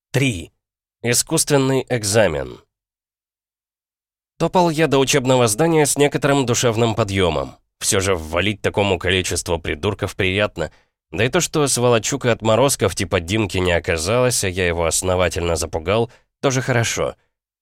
3. Искусственный экзамен. Топал я до учебного здания с некоторым душевным подъемом. Все же ввалить такому количеству придурков приятно. Да и то, что сволочука отморозков типа Димки не оказалось, а я его основательно запугал, тоже хорошо.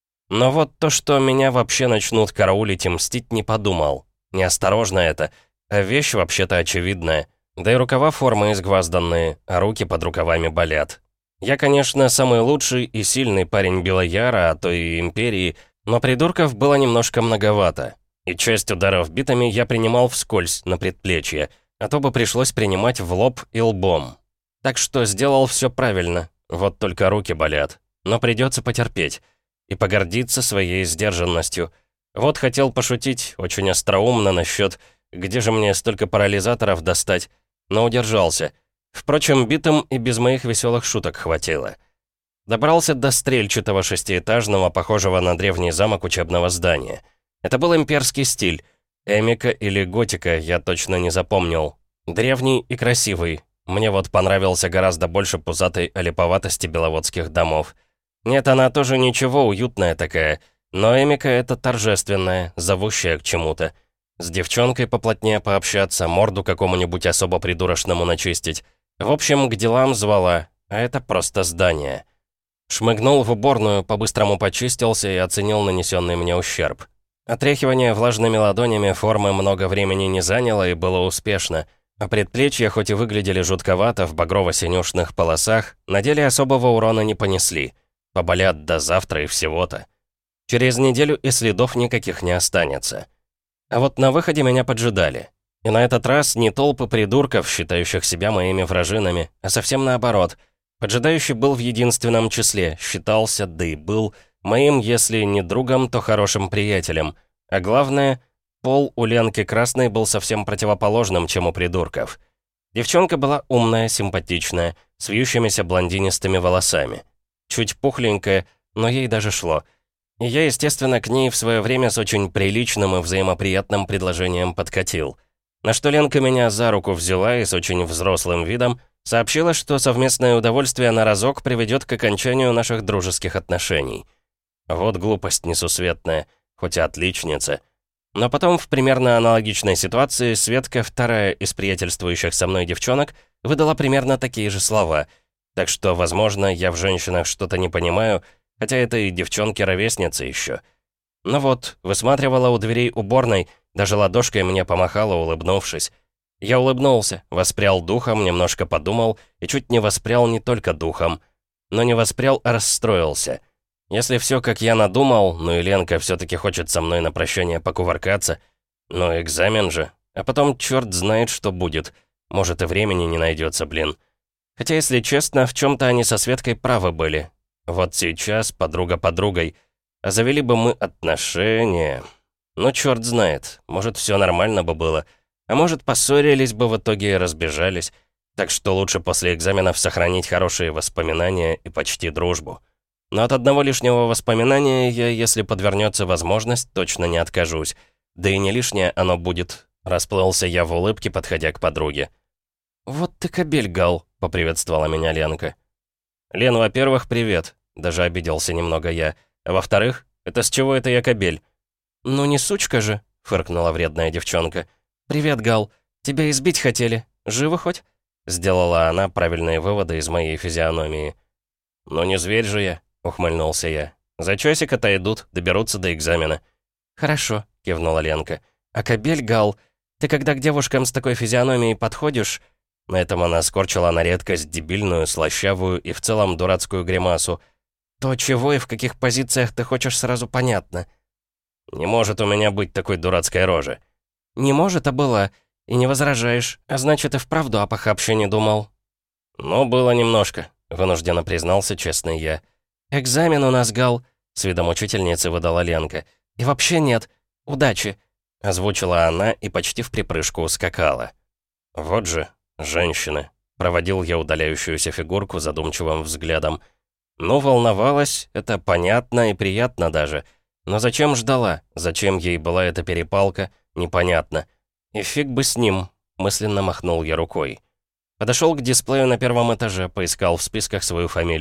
Но вот то, что меня вообще начнут караулить и мстить, не подумал. Неосторожно это, а вещь вообще-то очевидная. Да и рукава формы изгвазданные, а руки под рукавами болят. Я, конечно, самый лучший и сильный парень Белояра, а то и Империи, но придурков было немножко многовато. И часть ударов битами я принимал вскользь, на предплечье, а то бы пришлось принимать в лоб и лбом. Так что сделал все правильно, вот только руки болят. Но придется потерпеть. И погордиться своей сдержанностью. Вот хотел пошутить, очень остроумно насчет «где же мне столько парализаторов достать?», но удержался. Впрочем, битым и без моих веселых шуток хватило. Добрался до стрельчатого шестиэтажного, похожего на древний замок учебного здания. Это был имперский стиль. Эмика или готика, я точно не запомнил. Древний и красивый. Мне вот понравился гораздо больше пузатой олиповатости беловодских домов. Нет, она тоже ничего, уютная такая. Но Эмика — это торжественная, зовущая к чему-то. С девчонкой поплотнее пообщаться, морду какому-нибудь особо придурочному начистить. В общем, к делам звала, а это просто здание. Шмыгнул в уборную, по-быстрому почистился и оценил нанесенный мне ущерб. Отряхивание влажными ладонями формы много времени не заняло и было успешно, а предплечья, хоть и выглядели жутковато в багрово-синюшных полосах, на деле особого урона не понесли. Поболят до завтра и всего-то. Через неделю и следов никаких не останется. А вот на выходе меня поджидали. И на этот раз не толпы придурков, считающих себя моими вражинами, а совсем наоборот. Поджидающий был в единственном числе, считался, да и был, моим, если не другом, то хорошим приятелем. А главное, пол у Ленки Красной был совсем противоположным, чем у придурков. Девчонка была умная, симпатичная, с вьющимися блондинистыми волосами. Чуть пухленькая, но ей даже шло. И я, естественно, к ней в свое время с очень приличным и взаимоприятным предложением подкатил. На что Ленка меня за руку взяла и с очень взрослым видом сообщила, что совместное удовольствие на разок приведет к окончанию наших дружеских отношений. Вот глупость несусветная, хоть и отличница. Но потом в примерно аналогичной ситуации Светка, вторая из приятельствующих со мной девчонок, выдала примерно такие же слова. Так что, возможно, я в женщинах что-то не понимаю, хотя это и девчонки-ровесницы еще. Но вот, высматривала у дверей уборной, даже ладошкой мне помахала, улыбнувшись. Я улыбнулся, воспрял духом, немножко подумал, и чуть не воспрял не только духом. Но не воспрял, а расстроился. Если все как я надумал, ну и Ленка все-таки хочет со мной на прощание покувыркаться, ну экзамен же, а потом черт знает, что будет. Может и времени не найдется, блин. Хотя, если честно, в чем-то они со Светкой правы были. Вот сейчас подруга подругой. А завели бы мы отношения... Ну, черт знает, может, все нормально бы было. А может, поссорились бы в итоге и разбежались. Так что лучше после экзаменов сохранить хорошие воспоминания и почти дружбу. Но от одного лишнего воспоминания я, если подвернется возможность, точно не откажусь. Да и не лишнее оно будет. Расплылся я в улыбке, подходя к подруге. «Вот ты кобель, Гал», — поприветствовала меня Ленка. «Лен, во-первых, привет», — даже обиделся немного я. «А во-вторых, это с чего это я кобель?» «Ну не сучка же», — фыркнула вредная девчонка. «Привет, Гал. Тебя избить хотели. Живы хоть?» Сделала она правильные выводы из моей физиономии. «Ну не зверь же я», — ухмыльнулся я. «За часик отойдут, доберутся до экзамена». «Хорошо», — кивнула Ленка. «А кобель, Гал, ты когда к девушкам с такой физиономией подходишь...» На этом она скорчила на редкость дебильную, слащавую и в целом дурацкую гримасу. «То, чего и в каких позициях ты хочешь, сразу понятно». «Не может у меня быть такой дурацкой рожи». «Не может, а была. И не возражаешь. А значит, и вправду о похабщине думал». «Ну, было немножко», — вынужденно признался честный я. «Экзамен у нас, Гал», — с видом учительницы выдала Ленка. «И вообще нет. Удачи», — озвучила она и почти в припрыжку ускакала. «Вот же, женщины», — проводил я удаляющуюся фигурку задумчивым взглядом. «Ну, волновалась, это понятно и приятно даже». Но зачем ждала? Зачем ей была эта перепалка? Непонятно. И фиг бы с ним, мысленно махнул я рукой. Подошел к дисплею на первом этаже, поискал в списках свою фамилию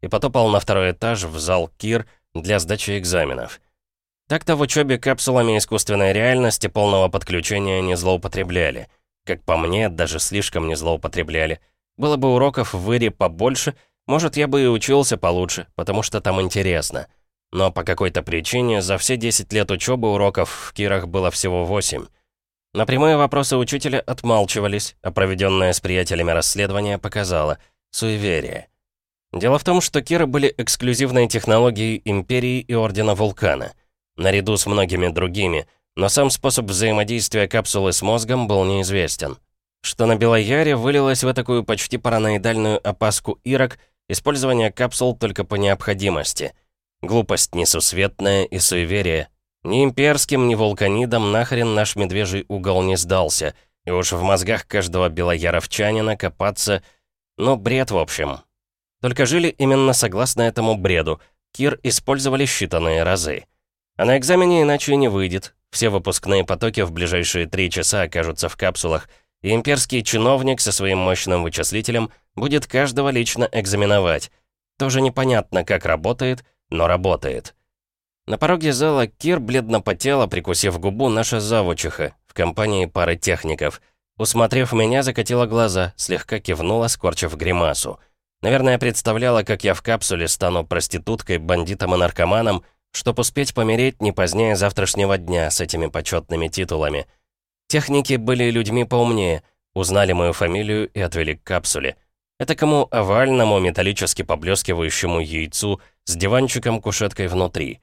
и потопал на второй этаж в зал Кир для сдачи экзаменов. Так-то в учебе капсулами искусственной реальности полного подключения не злоупотребляли. Как по мне, даже слишком не злоупотребляли. Было бы уроков в Ире побольше, может, я бы и учился получше, потому что там интересно. Но по какой-то причине за все 10 лет учебы уроков в Кирах было всего 8. На прямые вопросы учителя отмалчивались, а проведенное с приятелями расследование показало — суеверие. Дело в том, что Киры были эксклюзивной технологией Империи и Ордена Вулкана, наряду с многими другими, но сам способ взаимодействия капсулы с мозгом был неизвестен. Что на Белояре вылилось в такую почти параноидальную опаску ирок, использование капсул только по необходимости. Глупость несусветная и суеверие. Ни имперским, ни вулканидам нахрен наш медвежий угол не сдался, и уж в мозгах каждого белояровчанина копаться... Ну, бред в общем. Только жили именно согласно этому бреду. Кир использовали считанные разы. А на экзамене иначе не выйдет. Все выпускные потоки в ближайшие 3 часа окажутся в капсулах, и имперский чиновник со своим мощным вычислителем будет каждого лично экзаменовать. Тоже непонятно, как работает, но работает. На пороге зала Кир бледно потела, прикусив губу, наша завучиха в компании пары техников. Усмотрев меня, закатила глаза, слегка кивнула, скорчив гримасу. Наверное, представляла, как я в капсуле стану проституткой, бандитом и наркоманом, чтоб успеть помереть не позднее завтрашнего дня с этими почетными титулами. Техники были людьми поумнее, узнали мою фамилию и отвели к капсуле. Этакому овальному, металлически поблескивающему яйцу с диванчиком-кушеткой внутри.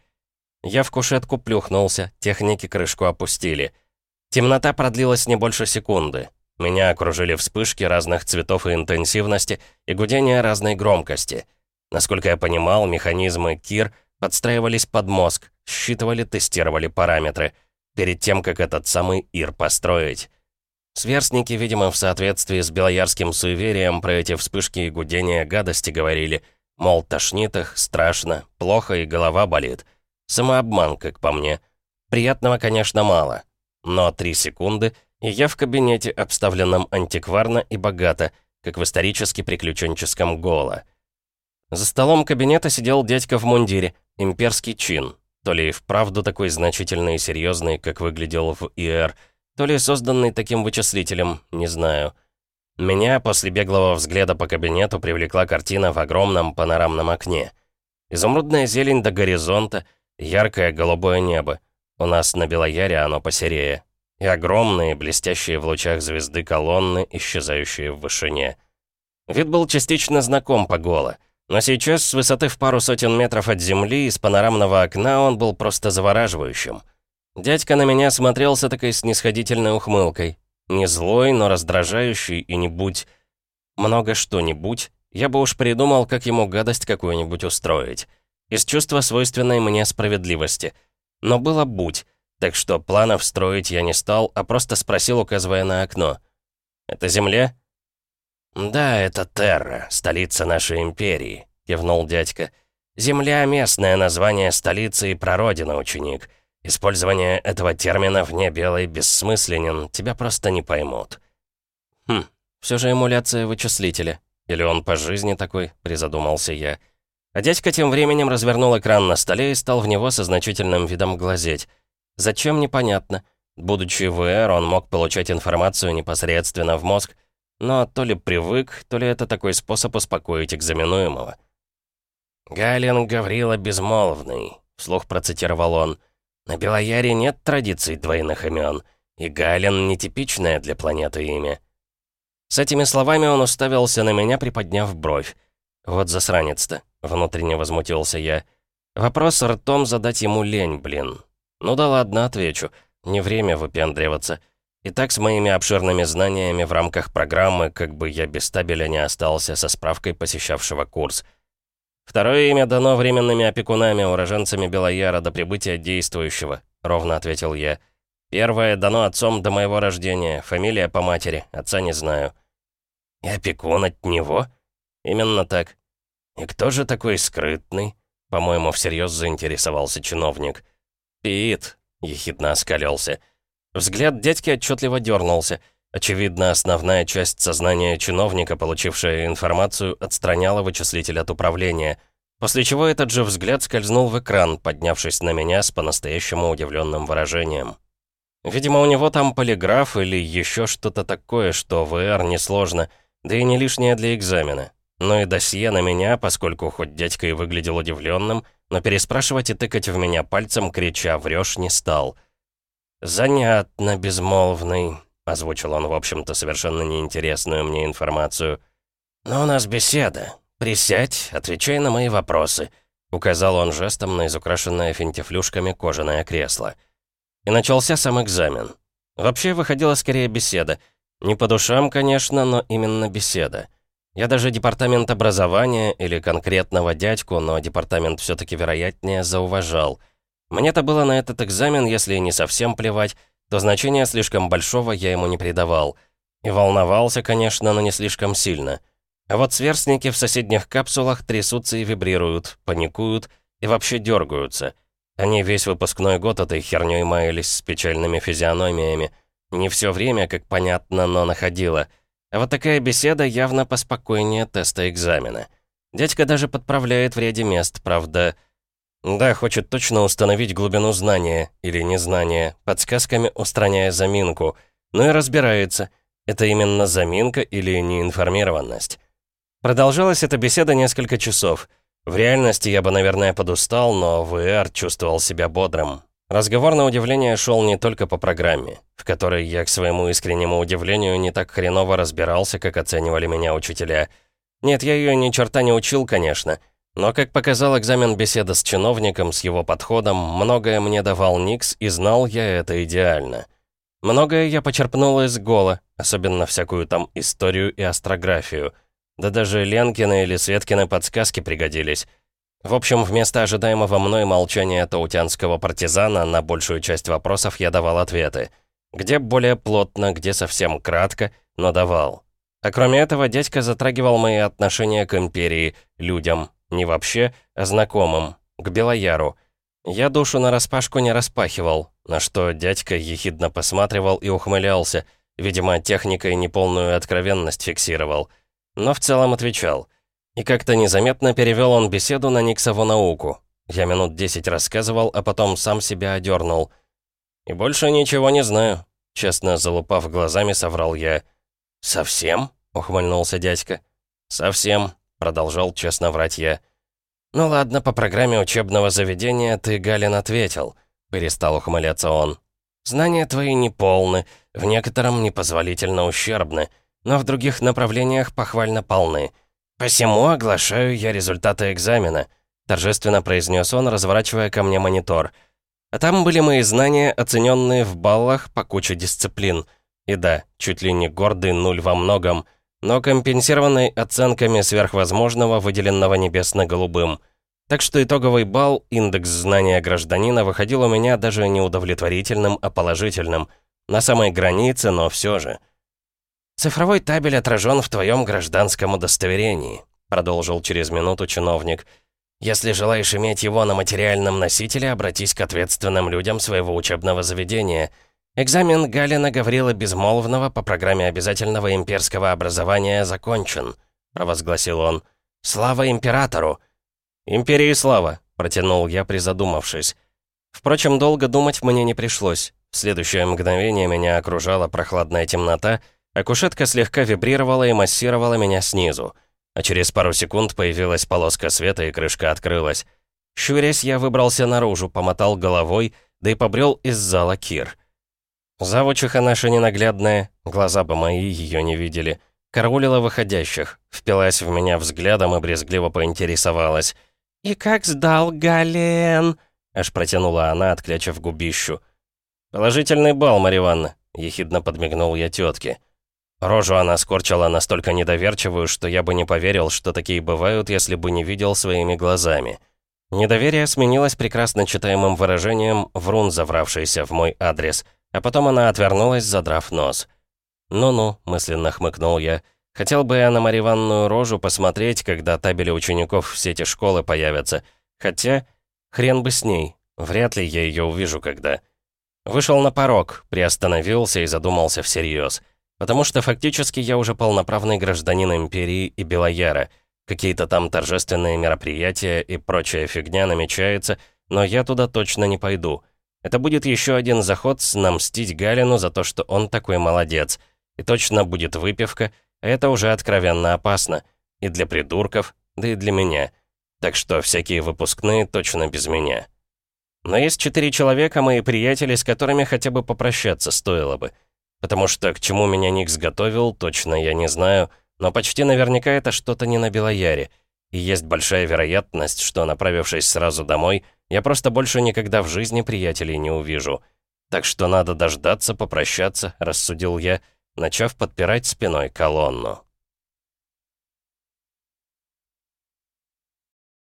Я в кушетку плюхнулся, техники крышку опустили. Темнота продлилась не больше секунды. Меня окружили вспышки разных цветов и интенсивности и гудения разной громкости. Насколько я понимал, механизмы Кир подстраивались под мозг, считывали, тестировали параметры, перед тем, как этот самый Ир построить. Сверстники, видимо, в соответствии с белоярским суеверием про эти вспышки и гудения гадости говорили, мол, тошнит их, страшно, плохо и голова болит. Самообман, как по мне. Приятного, конечно, мало. Но 3 секунды, и я в кабинете, обставленном антикварно и богато, как в исторически-приключенческом Голо. За столом кабинета сидел дядька в мундире, имперский чин. То ли и вправду такой значительный и серьезный, как выглядел в ИР, то ли созданный таким вычислителем, не знаю. Меня после беглого взгляда по кабинету привлекла картина в огромном панорамном окне. Изумрудная зелень до горизонта, яркое голубое небо. У нас на Белояре оно посерее. И огромные, блестящие в лучах звезды колонны, исчезающие в вышине. Вид был частично знаком по Голо, но сейчас с высоты в пару сотен метров от земли из панорамного окна он был просто завораживающим. Дядька на меня смотрел с такой снисходительной ухмылкой. Не злой, но раздражающий и не будь... Много что-нибудь, я бы уж придумал, как ему гадость какую-нибудь устроить. Из чувства свойственной мне справедливости. Но было будь, так что планов строить я не стал, а просто спросил, указывая на окно. «Это Земля?» «Да, это Терра, столица нашей империи», — кивнул дядька. «Земля — местное название столицы и прародина, ученик. Использование этого термина вне белой бессмысленен, тебя просто не поймут». Все же эмуляция вычислителя. Или он по жизни такой, призадумался я. А дядька тем временем развернул экран на столе и стал в него со значительным видом глазеть. Зачем, непонятно. Будучи в ИР, он мог получать информацию непосредственно в мозг, но то ли привык, то ли это такой способ успокоить экзаменуемого. «Галин Гаврила Безмолвный», — вслух процитировал он. «На Белояре нет традиций двойных имен, и Галин — нетипичное для планеты имя». С этими словами он уставился на меня, приподняв бровь. «Вот засранец-то», — внутренне возмутился я. Вопрос ртом задать ему лень, блин. Ну да ладно, отвечу. Не время выпендриваться. И так с моими обширными знаниями в рамках программы, как бы я без табеля не остался со справкой посещавшего курс. «Второе имя дано временными опекунами, уроженцами Белояра до прибытия действующего», — ровно ответил я. «Первое дано отцом до моего рождения, фамилия по матери, отца не знаю». «И опекун от него?» «Именно так». «И кто же такой скрытный?» — по-моему, всерьез заинтересовался чиновник. «Пит», — ехидно оскалился. Взгляд дядьки отчетливо дернулся. Очевидно, основная часть сознания чиновника, получившая информацию, отстраняла вычислитель от управления. После чего этот же взгляд скользнул в экран, поднявшись на меня с по-настоящему удивленным выражением. Видимо, у него там полиграф или еще что-то такое, что в ИР несложно, да и не лишнее для экзамена. Но и досье на меня, поскольку хоть дядька и выглядел удивленным, но переспрашивать и тыкать в меня пальцем, крича «врешь», не стал. «Занятно, безмолвный», — озвучил он, в общем-то, совершенно неинтересную мне информацию. «Но у нас беседа. Присядь, отвечай на мои вопросы», — указал он жестом на изукрашенное финтифлюшками кожаное кресло. И начался сам экзамен. Вообще выходила скорее беседа. Не по душам, конечно, но именно беседа. Я даже департамент образования или конкретного дядьку, но департамент все-таки вероятнее, зауважал. Мне-то было на этот экзамен, если и не совсем плевать, то значения слишком большого я ему не придавал. И волновался, конечно, но не слишком сильно. А вот сверстники в соседних капсулах трясутся и вибрируют, паникуют и вообще дергаются. Они весь выпускной год этой хернёй маялись с печальными физиономиями. Не все время, как понятно, но находило. А вот такая беседа явно поспокойнее теста экзамена. Дядька даже подправляет в ряде мест, правда. Да, хочет точно установить глубину знания или незнания, подсказками устраняя заминку. Ну и разбирается, это именно заминка или неинформированность. Продолжалась эта беседа несколько часов. В реальности я бы, наверное, подустал, но в ИР чувствовал себя бодрым. Разговор, на удивление, шел не только по программе, в которой я, к своему искреннему удивлению, не так хреново разбирался, как оценивали меня учителя. Нет, я ее ни черта не учил, конечно, но, как показал экзамен беседа с чиновником, с его подходом, многое мне давал Никс, и знал я это идеально. Многое я почерпнул из Гола, особенно всякую там историю и астрографию. Да даже Ленкины или Светкины подсказки пригодились. В общем, вместо ожидаемого мной молчания таутянского партизана на большую часть вопросов я давал ответы. Где более плотно, где совсем кратко, но давал. А кроме этого, дядька затрагивал мои отношения к империи, людям, не вообще, а знакомым, к Белояру. Я душу нараспашку не распахивал, на что дядька ехидно посматривал и ухмылялся, видимо, техникой неполную откровенность фиксировал. Но в целом отвечал. И как-то незаметно перевел он беседу на Никсову науку. Я минут 10 рассказывал, а потом сам себя одернул. «И больше ничего не знаю», — честно залупав глазами, соврал я. «Совсем?» — ухмыльнулся дядька. «Совсем», — продолжал честно врать я. «Ну ладно, по программе учебного заведения ты, Галин, ответил», — перестал ухмыляться он. «Знания твои неполны, в некотором непозволительно ущербны, но в других направлениях похвально полны. Посему оглашаю я результаты экзамена», — торжественно произнес он, разворачивая ко мне монитор. А там были мои знания, оцененные в баллах по куче дисциплин. И да, чуть ли не гордый 0 во многом, но компенсированный оценками сверхвозможного, выделенного небесно-голубым. Так что итоговый балл, индекс знания гражданина, выходил у меня даже не удовлетворительным, а положительным. На самой границе, но все же. «Цифровой табель отражен в твоем гражданском удостоверении», продолжил через минуту чиновник. «Если желаешь иметь его на материальном носителе, обратись к ответственным людям своего учебного заведения. Экзамен Галина Гаврила Безмолвного по программе обязательного имперского образования закончен», провозгласил он. «Слава императору!» «Империи слава!» протянул я, призадумавшись. Впрочем, долго думать мне не пришлось. В следующее мгновение меня окружала прохладная темнота, а кушетка слегка вибрировала и массировала меня снизу. А через пару секунд появилась полоска света, и крышка открылась. Щурясь, я выбрался наружу, помотал головой, да и побрел из зала Кир. Завучиха наша ненаглядная, глаза бы мои ее не видели, караулила выходящих, впилась в меня взглядом и брезгливо поинтересовалась. «И как сдал, Гален?» аж протянула она, отклячив губищу. «Положительный балл, Марья Ивановна», — ехидно подмигнул я тетке. Рожу она скорчила настолько недоверчивую, что я бы не поверил, что такие бывают, если бы не видел своими глазами. Недоверие сменилось прекрасно читаемым выражением «врун, завравшийся в мой адрес», а потом она отвернулась, задрав нос. «Ну-ну», — мысленно хмыкнул я, — «хотел бы я на Марью Ивановну рожу посмотреть, когда табели учеников в сети школы появятся. Хотя, хрен бы с ней, вряд ли я ее увижу когда». Вышел на порог, приостановился и задумался всерьез. Потому что фактически я уже полноправный гражданин Империи и Белояра. Какие-то там торжественные мероприятия и прочая фигня намечается, но я туда точно не пойду. Это будет еще один заход намстить Галину за то, что он такой молодец. И точно будет выпивка, а это уже откровенно опасно. И для придурков, да и для меня. Так что всякие выпускные точно без меня. Но есть 4 человека, мои приятели, с которыми хотя бы попрощаться стоило бы. Потому что к чему меня Никс готовил, точно я не знаю, но почти наверняка это что-то не на Белояре. И есть большая вероятность, что, направившись сразу домой, я просто больше никогда в жизни приятелей не увижу. Так что надо дождаться, попрощаться, рассудил я, начав подпирать спиной колонну.